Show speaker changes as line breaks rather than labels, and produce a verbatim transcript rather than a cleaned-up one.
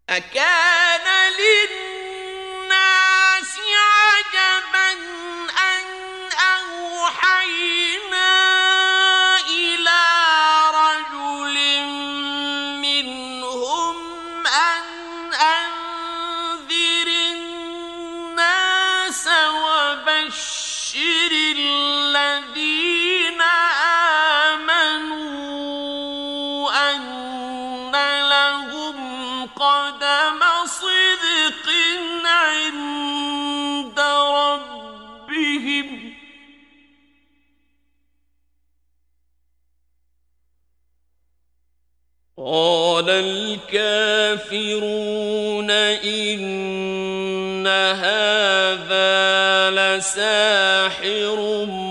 أكان للناس عجبا أن أوحينا إلى رجل منهم أن أنذر الناس وبشر الذين آمنوا أن لهم قدم صدق عند ربهم. قال الكافرون إن هذا لساحر